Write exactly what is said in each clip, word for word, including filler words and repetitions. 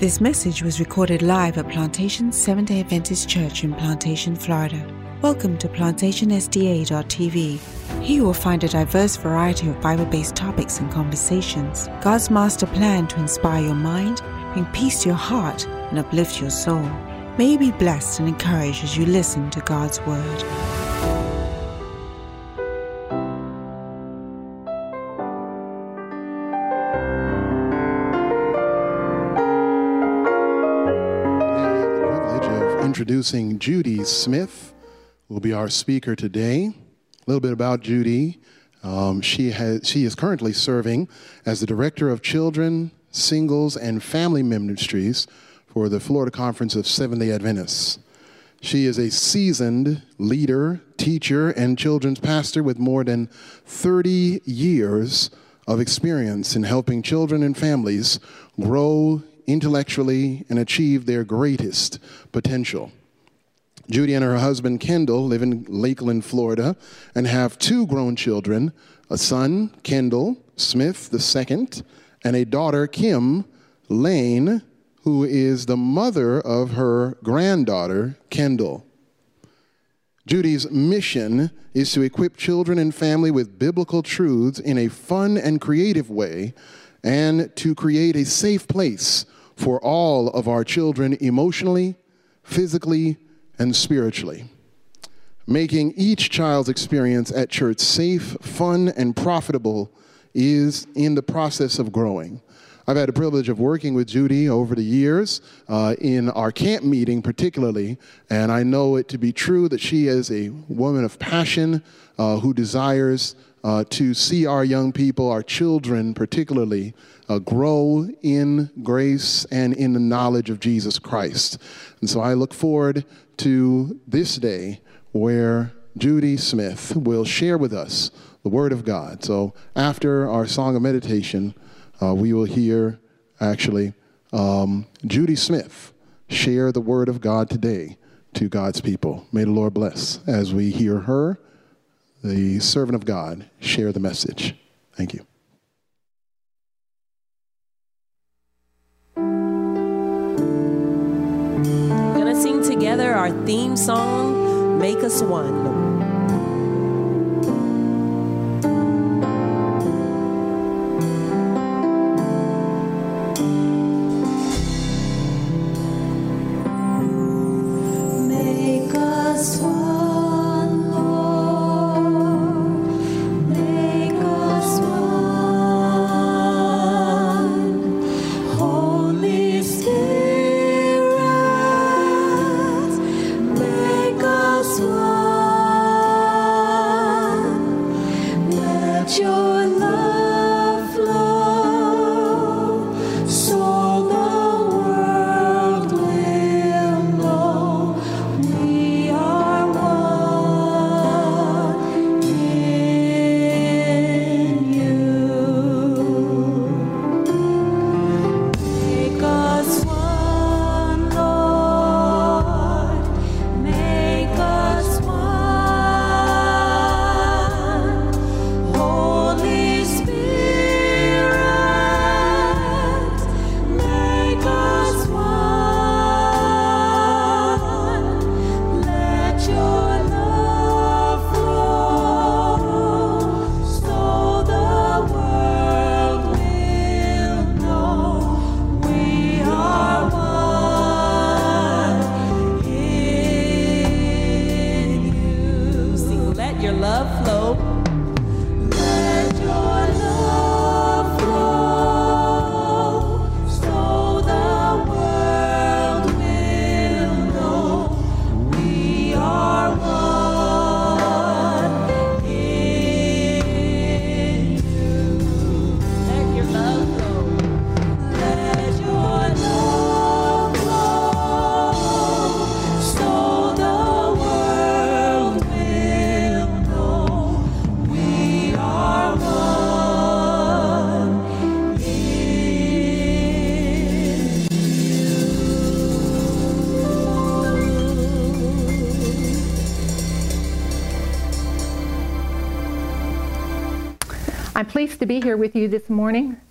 This message was recorded live at Plantation Seventh-day Adventist Church in Plantation, Florida. Welcome to plantation s d a dot t v. Here you will find a diverse variety of Bible-based topics and conversations. God's master plan to inspire your mind, bring peace to your heart, and uplift your soul. May you be blessed and encouraged as you listen to God's Word. Introducing Judy Smith, will be our speaker today. A little bit about Judy. Um, she has she is currently serving as the Director of Children, Singles, and Family Ministries for the Florida Conference of Seventh-day Adventists. She is a seasoned leader, teacher, and children's pastor with more than thirty years of experience in helping children and families grow intellectually and achieve their greatest potential. Judy and her husband Kendall live in Lakeland, Florida, and have two grown children, a son, Kendall Smith the second, and a daughter, Kim Lane, who is the mother of her granddaughter, Kendall. Judy's mission is to equip children and family with biblical truths in a fun and creative way, and to create a safe place for all of our children emotionally, physically, and spiritually. Making each child's experience at church safe, fun, and profitable is in the process of growing. I've had the privilege of working with Judy over the years, uh, in our camp meeting particularly, and I know it to be true that she is a woman of passion uh, who desires Uh, to see our young people, our children particularly, uh, grow in grace and in the knowledge of Jesus Christ. And so I look forward to this day where Judy Smith will share with us the Word of God. So after our song of meditation, uh, we will hear actually um, Judy Smith share the Word of God today to God's people. May the Lord bless as we hear her, the servant of God, share the message. Thank you. We're going to sing together our theme song, Make Us One. I'm pleased to be here with you this morning.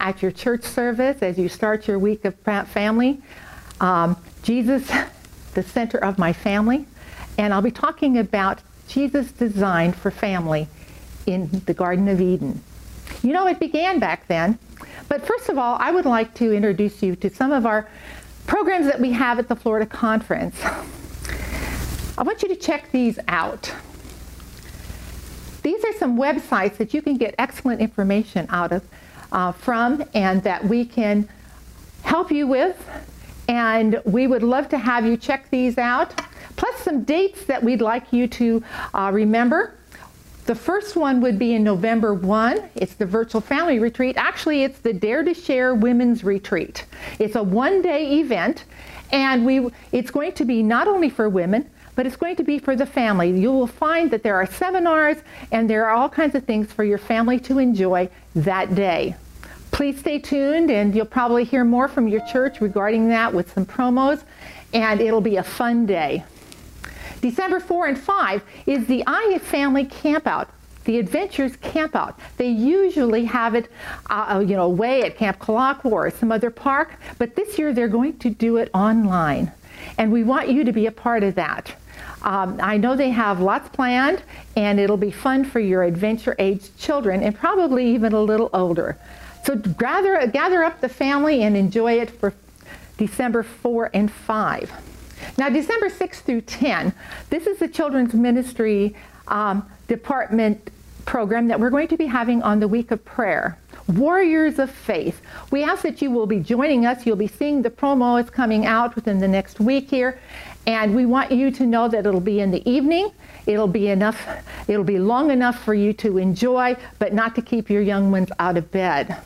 at your church service as you start your week of family. Um, Jesus, the center of my family. And I'll be talking about Jesus' design for family in the Garden of Eden. You know, it began back then. But first of all, I would like to introduce you to some of our programs that we have at the Florida Conference. I want you to check these out. These are some websites that you can get excellent information out of, uh, from, and that we can help you with. And we would love to have you check these out, plus some dates that we'd like you to uh, remember. The first one would be in November first. It's the Virtual Family Retreat. Actually, it's the Dare to Share Women's Retreat. It's a one-day event, and we it's going to be not only for women, but it's going to be for the family. You will find that there are seminars, and there are all kinds of things for your family to enjoy that day. Please stay tuned, and you'll probably hear more from your church regarding that with some promos, and it'll be a fun day. December fourth and fifth is the I Family Campout, the Adventures Campout. They usually have it, uh, you know, away at Camp Kalakwa or some other park, but this year they're going to do it online, and we want you to be a part of that. Um, I know they have lots planned, and it'll be fun for your adventure-aged children, and probably even a little older. So gather, gather up the family and enjoy it for December fourth and fifth. Now, December sixth through tenth, this is the Children's Ministry um, Department program that we're going to be having on the Week of Prayer. Warriors of Faith. We ask that you will be joining us. You'll be seeing the promo is coming out within the next week here. And we want you to know that it'll be in the evening. It'll be enough, it'll be long enough for you to enjoy, but not to keep your young ones out of bed.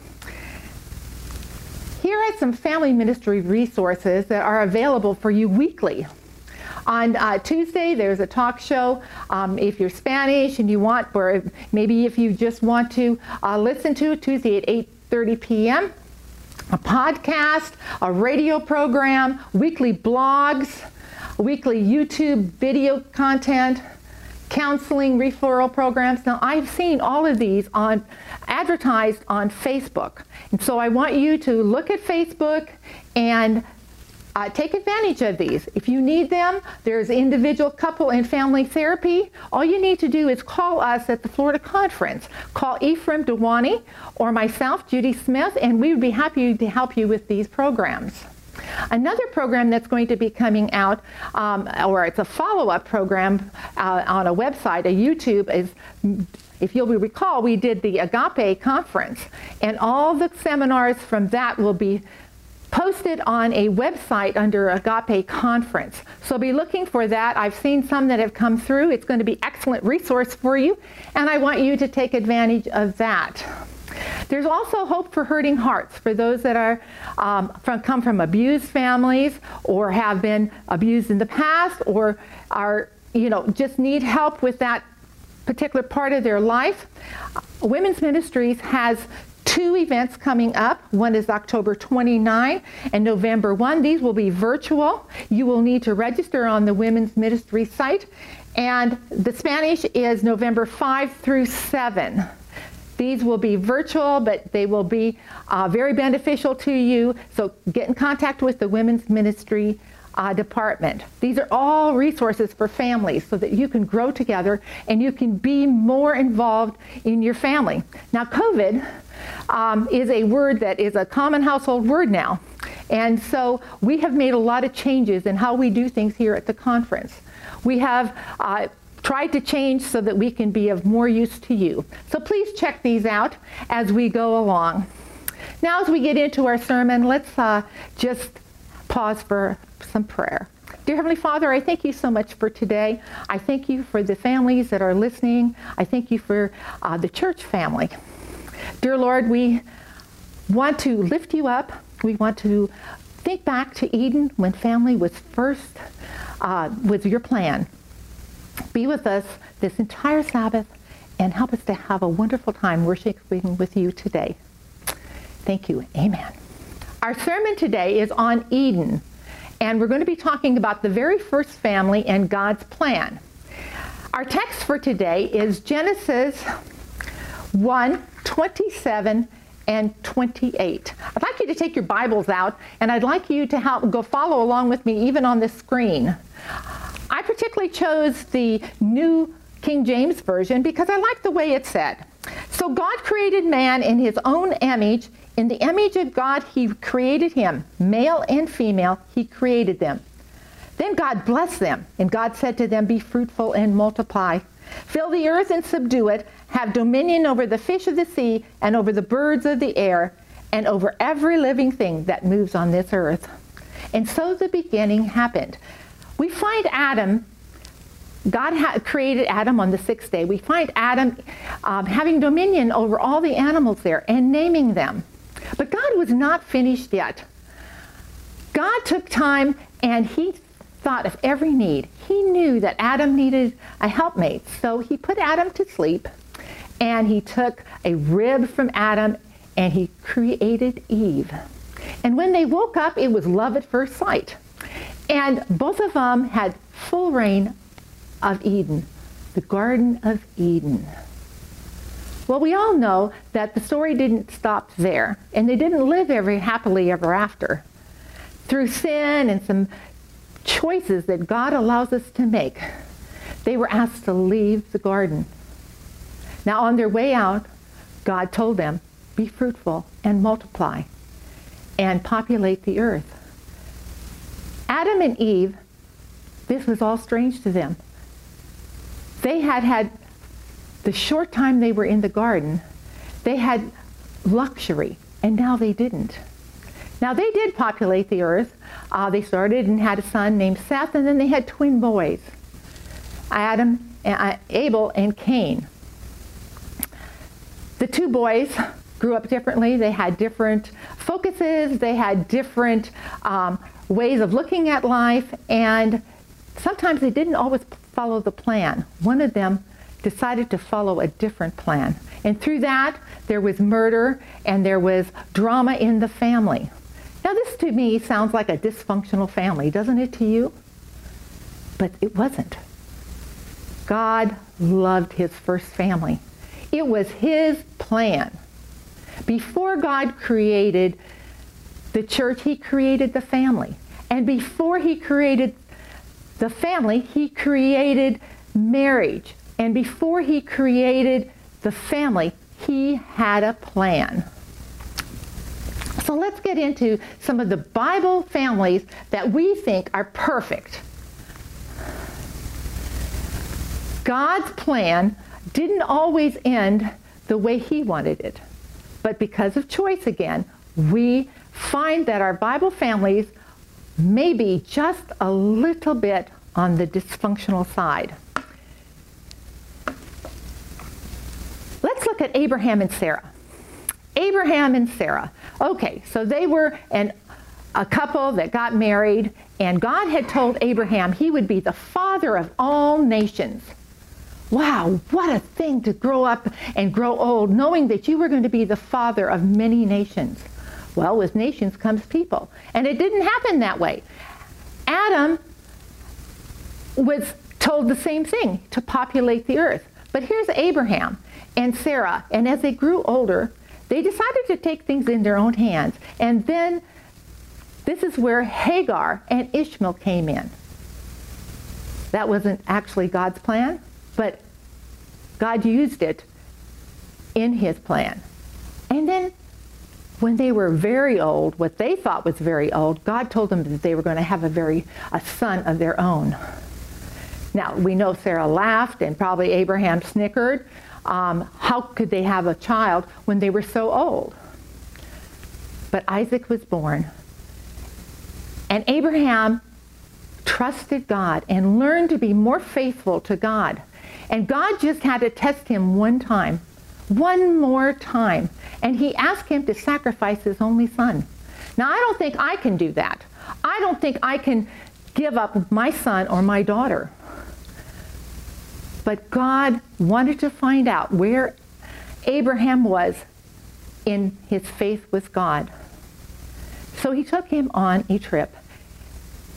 Here are some family ministry resources that are available for you weekly. On uh, Tuesday, there's a talk show. Um, if you're Spanish and you want, or maybe if you just want to uh, listen to it, Tuesday at eight thirty p m A podcast, a radio program, weekly blogs, weekly YouTube video content, counseling referral programs. Now, I've seen all of these on advertised on Facebook. And so I want you to look at Facebook and uh, take advantage of these. If you need them, there's individual, couple, and family therapy. All you need to do is call us at the Florida Conference. Call Ephraim Dewani or myself, Judy Smith, and we would be happy to help you with these programs. Another program that's going to be coming out, um, or it's a follow-up program uh, on a website, a YouTube, is, if you'll recall, we did the Agape Conference, and all the seminars from that will be posted on a website under Agape Conference. So be looking for that. I've seen some that have come through. It's going to be an excellent resource for you, and I want you to take advantage of that. There's also Hope for Hurting Hearts for those that are um, from, come from abused families or have been abused in the past or are, you know, just need help with that particular part of their life. Women's Ministries has two events coming up. One is October twenty-ninth and November first. These will be virtual. You will need to register on the Women's Ministry site. And the Spanish is November fifth through seventh. These will be virtual, but they will be uh, very beneficial to you. So get in contact with the Women's Ministry uh, Department. These are all resources for families so that you can grow together and you can be more involved in your family. Now, COVID um, is a word that is a common household word now. And so we have made a lot of changes in how we do things here at the conference. We have uh, tried to change so that we can be of more use to you. So please check these out as we go along. Now, as we get into our sermon, let's uh, just pause for some prayer. Dear Heavenly Father, I thank you so much for today. I thank you for the families that are listening. I thank you for uh, the church family. Dear Lord, we want to lift you up. We want to think back to Eden when family was first, uh, with your plan. Be with us this entire Sabbath and help us to have a wonderful time worshiping with you today. Thank you. Amen. Our sermon today is on Eden, and we're going to be talking about the very first family and God's plan. Our text for today is Genesis one, twenty-seven and twenty-eight. I'd like you to take your Bibles out, and I'd like you to help go follow along with me even on the screen. I particularly chose the New King James Version because I like the way it said. So God created man in his own image. In the image of God, he created him. Male and female, he created them. Then God blessed them, and God said to them, be fruitful and multiply. Fill the earth and subdue it. Have dominion over the fish of the sea and over the birds of the air and over every living thing that moves on this earth. And so the beginning happened. We find Adam, God ha- created Adam on the sixth day. We find Adam um, having dominion over all the animals there and naming them. But God was not finished yet. God took time and he thought of every need. He knew that Adam needed a helpmate, so he put Adam to sleep, and he took a rib from Adam and he created Eve. And when they woke up, it was love at first sight. And both of them had full reign of Eden, the Garden of Eden. Well, we all know that the story didn't stop there, and they didn't live very happily ever after. Through sin and some choices that God allows us to make, they were asked to leave the garden. Now, on their way out, God told them, be fruitful and multiply and populate the earth. Adam and Eve, this was all strange to them. They had had, the short time they were in the garden, they had luxury, and now they didn't. Now, they did populate the earth. Uh, they started and had a son named Seth, and then they had twin boys, Adam, uh, Abel, and Cain. The two boys grew up differently. They had different focuses. They had different um, ways of looking at life, and sometimes they didn't always follow the plan. One of them decided to follow a different plan, and through that, there was murder and there was drama in the family. Now, this to me sounds like a dysfunctional family, doesn't it to you? But it wasn't. God loved his first family. It was his plan. Before God created the church, he created the family. And before he created the family, he created marriage. And before he created the family, he had a plan. So let's get into some of the Bible families that we think are perfect. God's plan didn't always end the way he wanted it. But because of choice again, we find that our Bible families may be just a little bit on the dysfunctional side. Let's look at Abraham and Sarah. Abraham and Sarah. Okay, so they were an, a couple that got married, and God had told Abraham he would be the father of all nations. Wow, what a thing to grow up and grow old knowing that you were going to be the father of many nations. Well, with nations comes people, and it didn't happen that way. Adam was told the same thing, to populate the earth. But here's Abraham and Sarah, and as they grew older, they decided to take things in their own hands. And then this is where Hagar and Ishmael came in. That wasn't actually God's plan, but God used it in his plan. And then when they were very old, what they thought was very old, God told them that they were going to have a very a son of their own. Now, we know Sarah laughed and probably Abraham snickered. Um, how could they have a child when they were so old? But Isaac was born. And Abraham trusted God and learned to be more faithful to God. And God just had to test him one time, one more time. And he asked him to sacrifice his only son. Now, I don't think I can do that. I don't think I can give up my son or my daughter. But God wanted to find out where Abraham was in his faith with God. So he took him on a trip.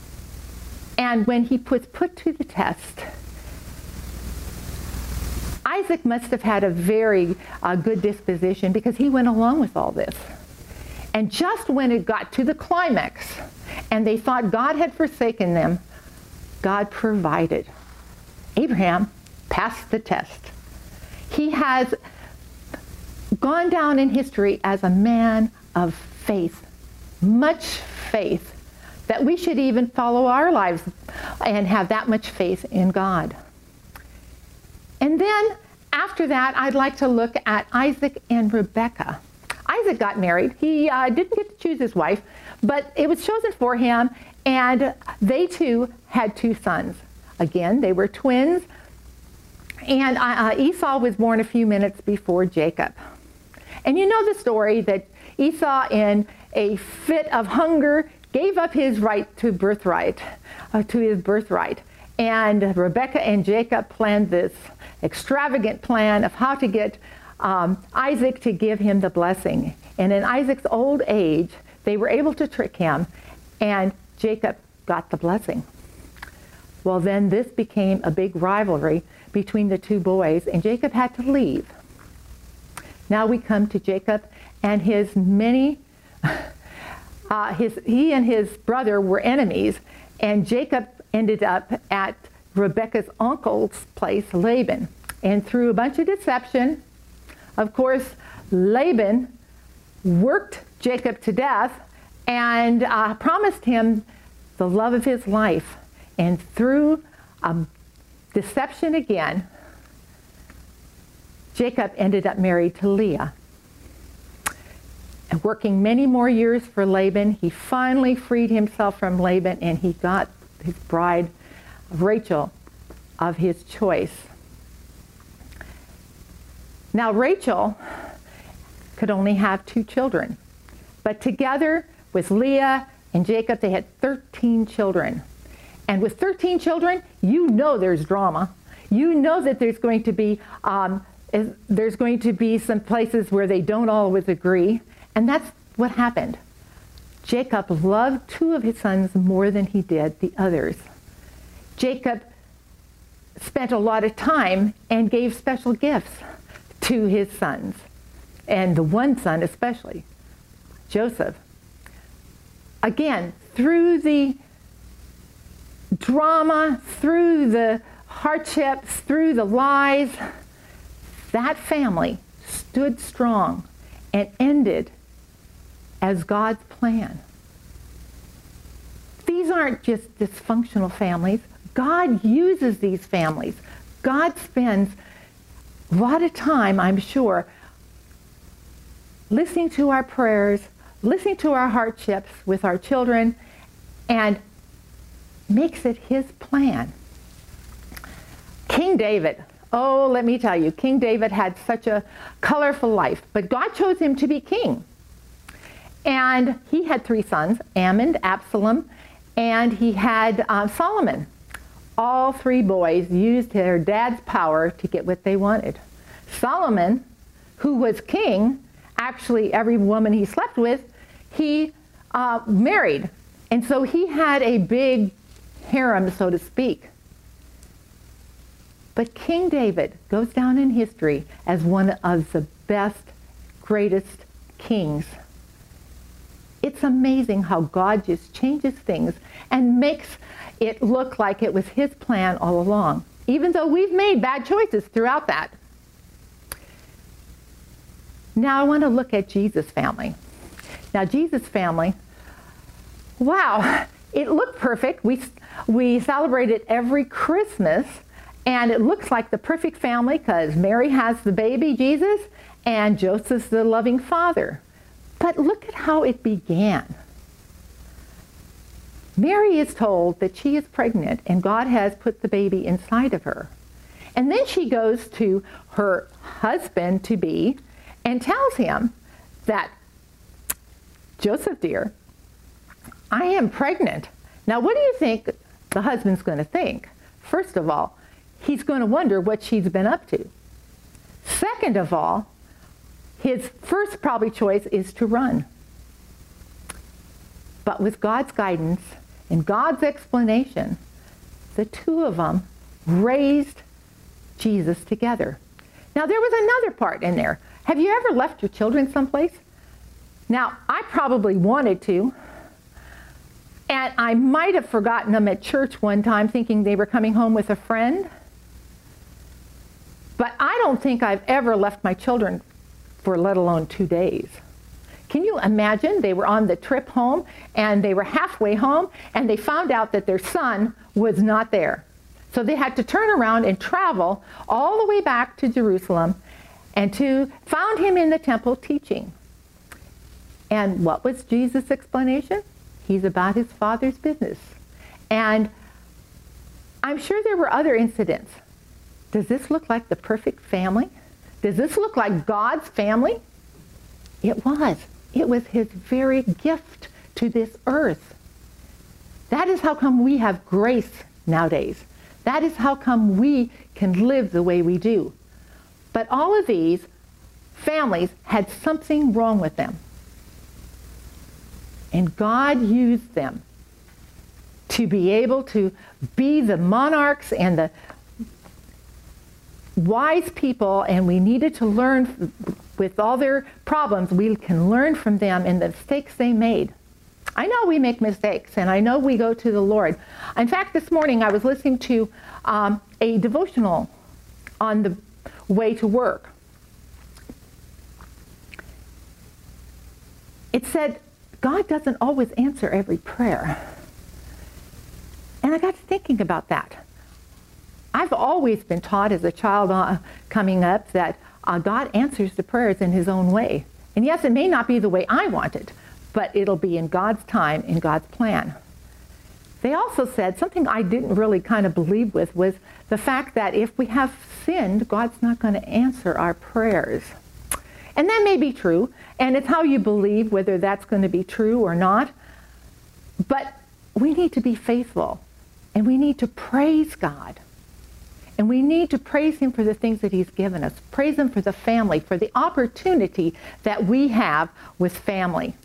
And when he was put to the test, Isaac must have had a very uh, good disposition because he went along with all this. And just when it got to the climax and they thought God had forsaken them, God provided. Abraham passed the test. He has gone down in history as a man of faith, much faith, that we should even follow our lives and have that much faith in God. And then after that, I'd like to look at Isaac and Rebekah. Isaac got married. He uh, didn't get to choose his wife, but it was chosen for him, and they too had two sons. Again, they were twins, and uh, Esau was born a few minutes before Jacob. And you know the story that Esau, in a fit of hunger, gave up his right to birthright, uh, to his birthright. And Rebekah and Jacob planned this extravagant plan of how to get um, Isaac to give him the blessing. And in Isaac's old age, they were able to trick him, and Jacob got the blessing. Well, then this became a big rivalry between the two boys, and Jacob had to leave. Now we come to Jacob and his many, uh, his, he and his brother were enemies, and Jacob ended up at Rebekah's uncle's place, Laban. And through a bunch of deception, of course, Laban worked Jacob to death and uh, promised him the love of his life. And through um, deception again, Jacob ended up married to Leah. And working many more years for Laban, he finally freed himself from Laban, and he got his bride, Rachel, of his choice. Now, Rachel could only have two children, but together with Leah and Jacob, they had thirteen children. And with thirteen children, you know there's drama. You know that there's going to be um, there's going to be some places where they don't always agree, and that's what happened. Jacob loved two of his sons more than he did the others. Jacob spent a lot of time and gave special gifts to his sons, and the one son especially, Joseph. Again, through the drama, through the hardships, through the lies, that family stood strong and ended as God's plan. These aren't just dysfunctional families. God uses these families. God spends a lot of time, I'm sure, listening to our prayers, listening to our hardships with our children, and makes it his plan. King David, oh, let me tell you, King David had such a colorful life, but God chose him to be king. And he had three sons, Ammon, Absalom, and he had uh, Solomon. All three boys used their dad's power to get what they wanted. Solomon, who was king, actually every woman he slept with, he uh, married. And so he had a big harem, so to speak. But King David goes down in history as one of the best, greatest kings. It's amazing how God just changes things and makes it look like it was his plan all along, even though we've made bad choices throughout that. Now I want to look at Jesus' family. Now Jesus' family, wow, it looked perfect. We, we celebrate it every Christmas, and it looks like the perfect family because Mary has the baby, Jesus, and Joseph's the loving father. But look at how it began. Mary is told that she is pregnant and God has put the baby inside of her. And then she goes to her husband-to-be and tells him that, Joseph, dear, I am pregnant. Now, what do you think the husband's going to think? First of all, he's going to wonder what she's been up to. Second of all, his first probably choice is to run. But with God's guidance and God's explanation, the two of them raised Jesus together. Now, there was another part in there. Have you ever left your children someplace? Now, I probably wanted to, and I might have forgotten them at church one time thinking they were coming home with a friend. But I don't think I've ever left my children for let alone two days. Can you imagine? They were on the trip home, and they were halfway home, and they found out that their son was not there. So they had to turn around and travel all the way back to Jerusalem, and to found him in the temple teaching. And what was Jesus' explanation? He's about his Father's business. And I'm sure there were other incidents. Does this look like the perfect family? Does this look like God's family? It was. It was his very gift to this earth. That is how come we have grace nowadays. That is how come we can live the way we do. But all of these families had something wrong with them. And God used them to be able to be the monarchs and the wise people, and we needed to learn with all their problems. We can learn from them and the mistakes they made. I know we make mistakes, and I know we go to the Lord. In fact, this morning I was listening to um, a devotional on the way to work. It said, God doesn't always answer every prayer. And I got to thinking about that. I've always been taught as a child uh, coming up that uh, God answers the prayers in his own way. And yes, it may not be the way I want it, but it'll be in God's time, in God's plan. They also said, something I didn't really kind of believe with, was the fact that if we have sinned, God's not going to answer our prayers. And that may be true, and it's how you believe whether that's going to be true or not. But we need to be faithful, and we need to praise God. And we need to praise him for the things that he's given us. Praise him for the family, for the opportunity that we have with family.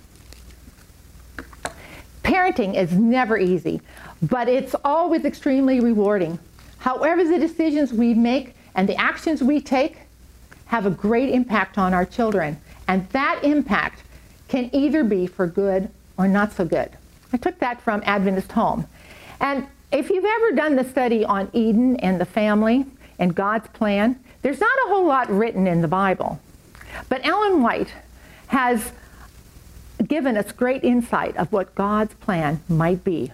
Parenting is never easy, but it's always extremely rewarding. However, the decisions we make and the actions we take have a great impact on our children. And that impact can either be for good or not so good. I took that from Adventist Home. And if you've ever done the study on Eden and the family and God's plan, there's not a whole lot written in the Bible. But Ellen White has given us great insight of what God's plan might be.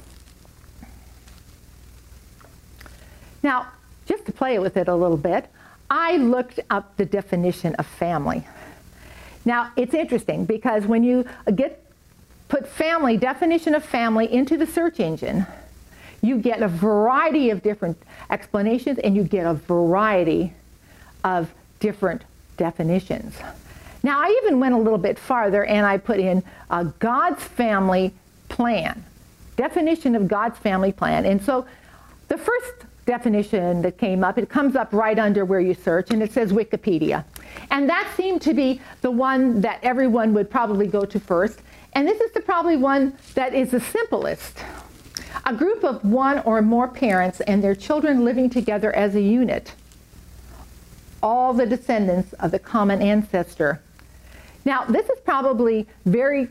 Now, just to play with it a little bit, I looked up the definition of family. Now, it's interesting because when you get put family, definition of family into the search engine, you get a variety of different explanations, and you get a variety of different definitions. Now, I even went a little bit farther, and I put in uh, God's family plan, definition of God's family plan. And so the first definition that came up, it comes up right under where you search, and it says Wikipedia. And that seemed to be the one that everyone would probably go to first. And this is the probably one that is the simplest. A group of one or more parents and their children living together as a unit. All the descendants of the common ancestor. Now, this is probably very,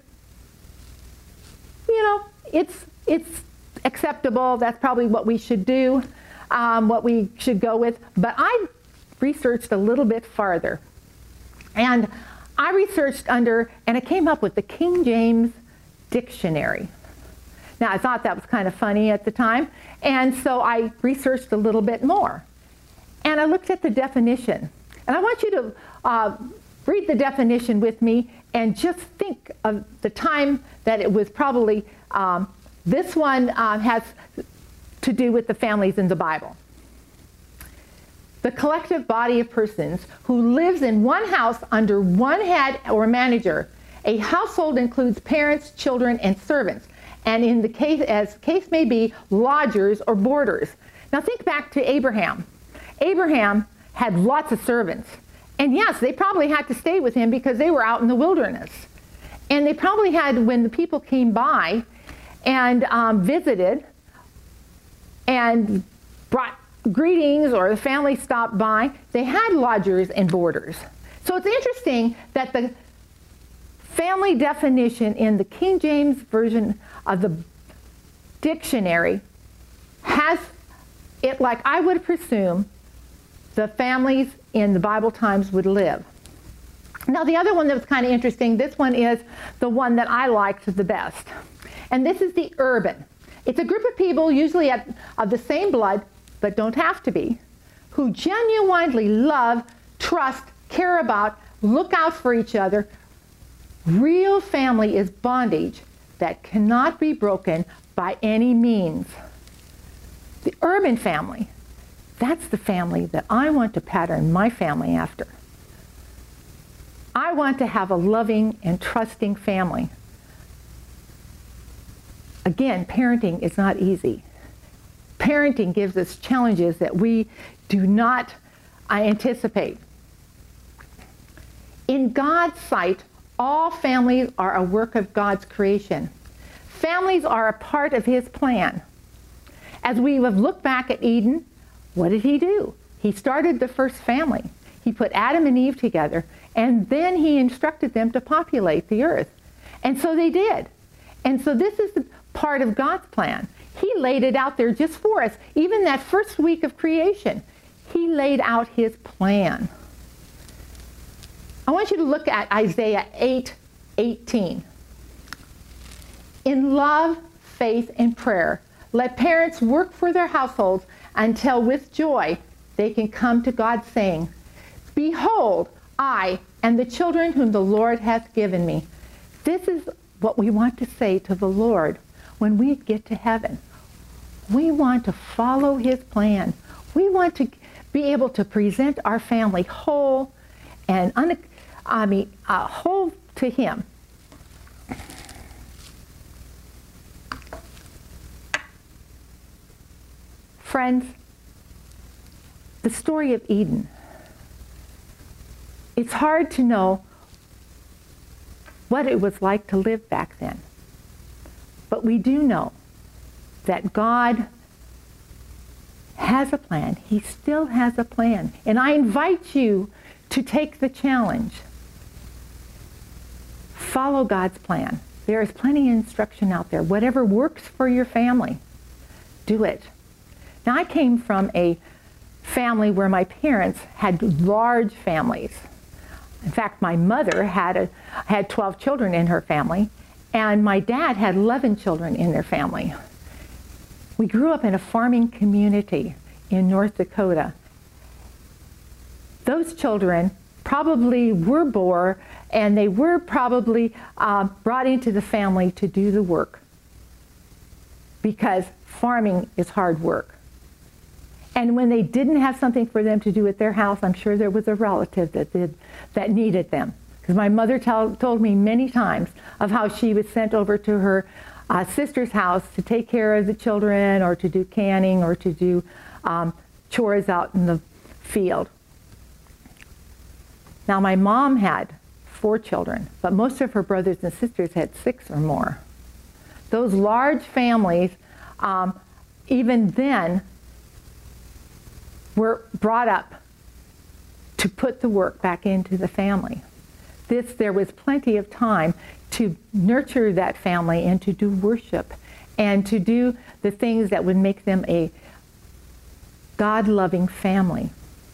you know, it's, it's acceptable. That's probably what we should do, um, what we should go with. But I researched a little bit farther. And I researched under, and I came up with the King James Dictionary. Now, I thought that was kind of funny at the time, and so I researched a little bit more. And I looked at the definition. And I want you to uh, read the definition with me and just think of the time that it was probably, um, this one uh, has to do with the families in the Bible. The collective body of persons who lives in one house under one head or manager. A household includes parents, children, and servants. And in the case, as case may be, lodgers or boarders. Now think back to Abraham. Abraham had lots of servants. And yes, they probably had to stay with him because they were out in the wilderness. And they probably had, when the people came by and um, visited and brought greetings or the family stopped by, they had lodgers and boarders. So it's interesting that the family definition in the King James Version of the dictionary has it like I would presume the families in the Bible times would live. Now the other one that was kind of interesting, this one is the one that I liked the best. And this is the urban. It's a group of people, usually at, of the same blood, but don't have to be, who genuinely love, trust, care about, look out for each other. Real family is bondage that cannot be broken by any means. The urban family, that's the family that I want to pattern my family after. I want to have a loving and trusting family. Again, parenting is not easy. Parenting gives us challenges that we do not anticipate. In God's sight, all families are a work of God's creation. Families are a part of His plan. As we have looked back at Eden, what did He do? He started the first family. He put Adam and Eve together, and then He instructed them to populate the earth. And so they did. And so this is part of God's plan. He laid it out there just for us. Even that first week of creation, He laid out His plan. I want you to look at Isaiah eight eighteen. In love, faith, and prayer, let parents work for their households until with joy they can come to God saying, behold, I and the children whom the Lord hath given me. This is what we want to say to the Lord when we get to heaven. We want to follow His plan. We want to be able to present our family whole and un I mean, uh, whole to Him. Friends, the story of Eden. It's hard to know what it was like to live back then. But we do know that God has a plan. He still has a plan. And I invite you to take the challenge. Follow God's plan. There is plenty of instruction out there. Whatever works for your family, do it. Now, I came from a family where my parents had large families. In fact, my mother had, a, had twelve children in her family, and my dad had eleven children in their family. We grew up in a farming community in North Dakota. Those children probably were born, and they were probably uh, brought into the family to do the work, because farming is hard work. And when they didn't have something for them to do at their house, I'm sure there was a relative that did, that needed them. Because my mother tell, told me many times of how she was sent over to her uh, sister's house to take care of the children, or to do canning, or to do um, chores out in the field. Now, my mom had four children, but most of her brothers and sisters had six or more. Those large families, um, even then, were brought up to put the work back into the family. This, there was plenty of time to nurture that family and to do worship and to do the things that would make them a God-loving family.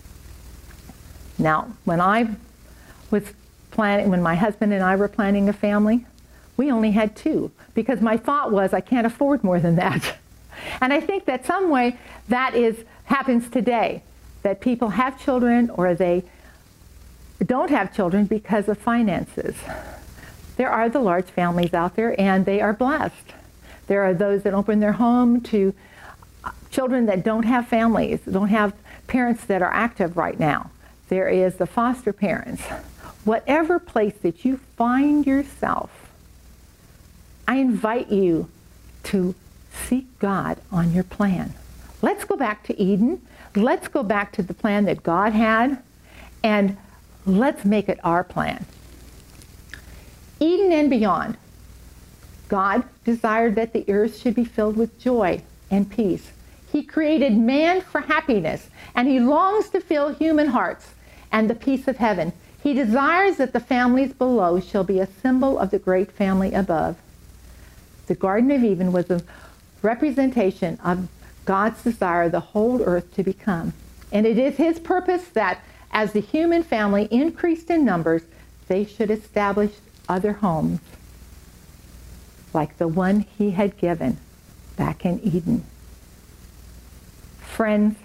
Now, when I was planning, when my husband and I were planning a family, we only had two, because my thought was, I can't afford more than that. And I think that some way that is happens today, that people have children or they don't have children because of finances. There are the large families out there, and they are blessed. There are those that open their home to children that don't have families, don't have parents that are active right now. There is the foster parents. Whatever place that you find yourself, I invite you to seek God on your plan. Let's go back to Eden. Let's go back to the plan that God had, and let's make it our plan. Eden and beyond, God desired that the earth should be filled with joy and peace. He created man for happiness, and he longs to fill human hearts and the peace of heaven. He desires that the families below shall be a symbol of the great family above. The Garden of Eden was a representation of God's desire the whole earth to become. And it is his purpose that as the human family increased in numbers, they should establish other homes like the one he had given back in Eden. Friends,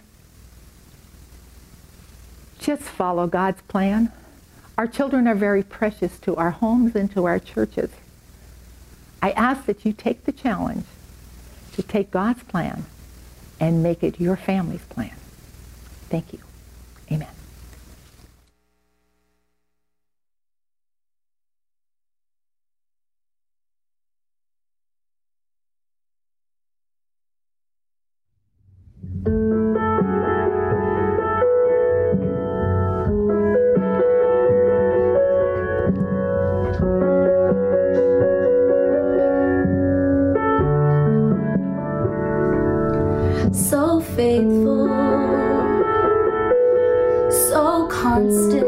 just follow God's plan. Our children are very precious to our homes and to our churches. I ask that you take the challenge to take God's plan and make it your family's plan. Thank you. Amen. So faithful, so constant,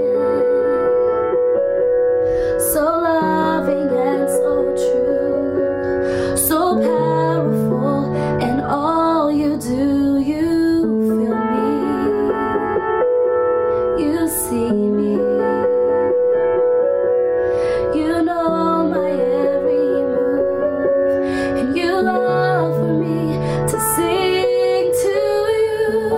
so loving and so true, so powerful in all you do. You feel me, you see me, you know my every move, and you love for me to sing to you.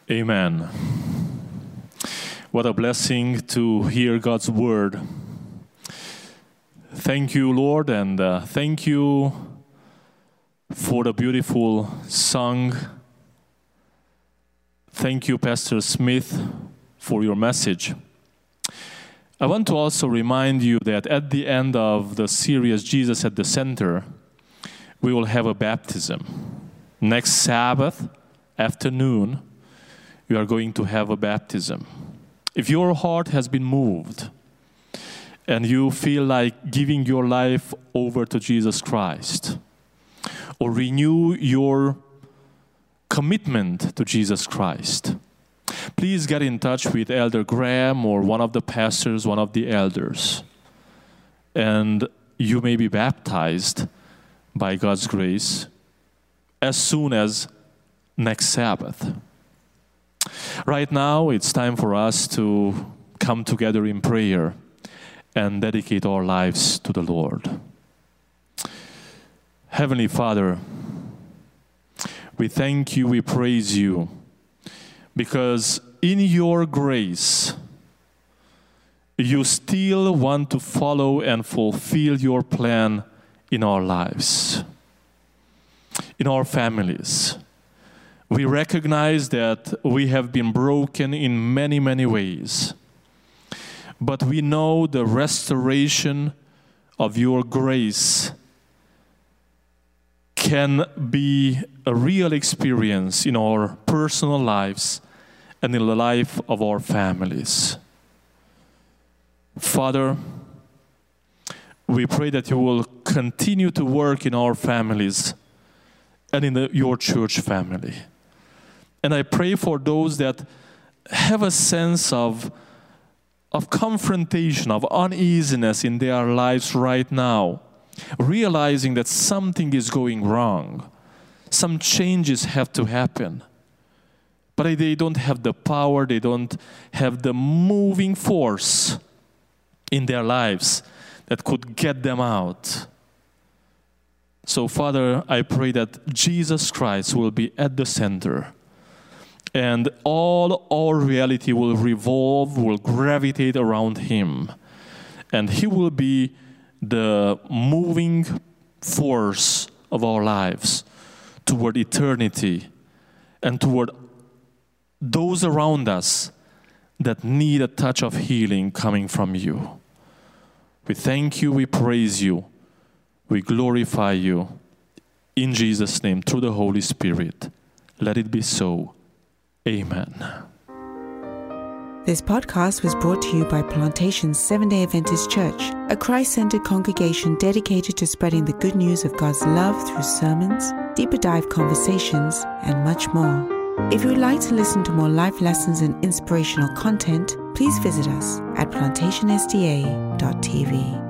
Amen. What a blessing to hear God's word. Thank you, Lord, and uh, thank you for the beautiful song. Thank you, Pastor Smith, for your message. I want to also remind you that at the end of the series, Jesus at the Center, we will have a baptism. Next Sabbath afternoon, we are going to have a baptism. If your heart has been moved and you feel like giving your life over to Jesus Christ, or renew your commitment to Jesus Christ, please get in touch with Elder Graham or one of the pastors, one of the elders, and you may be baptized by God's grace as soon as next Sabbath. Right now, it's time for us to come together in prayer and dedicate our lives to the Lord. Heavenly Father, we thank you, we praise you, because in your grace, you still want to follow and fulfill your plan in our lives, in our families. We recognize that we have been broken in many, many ways. But we know the restoration of your grace can be a real experience in our personal lives and in the life of our families. Father, we pray that you will continue to work in our families and in the, your church family. And I pray for those that have a sense of, of confrontation, of uneasiness in their lives right now, realizing that something is going wrong. Some changes have to happen. But they don't have the power, they don't have the moving force in their lives that could get them out. So, Father, I pray that Jesus Christ will be at the center. And all our reality will revolve, will gravitate around him. And he will be the moving force of our lives toward eternity and toward those around us that need a touch of healing coming from you. We thank you, we praise you, we glorify you. In Jesus' name, through the Holy Spirit, let it be so. Amen. This podcast was brought to you by Plantation Seventh-day Adventist Church, a Christ-centered congregation dedicated to spreading the good news of God's love through sermons, deeper dive conversations, and much more. If you would like to listen to more life lessons and inspirational content, please visit us at plantation s d a dot t v.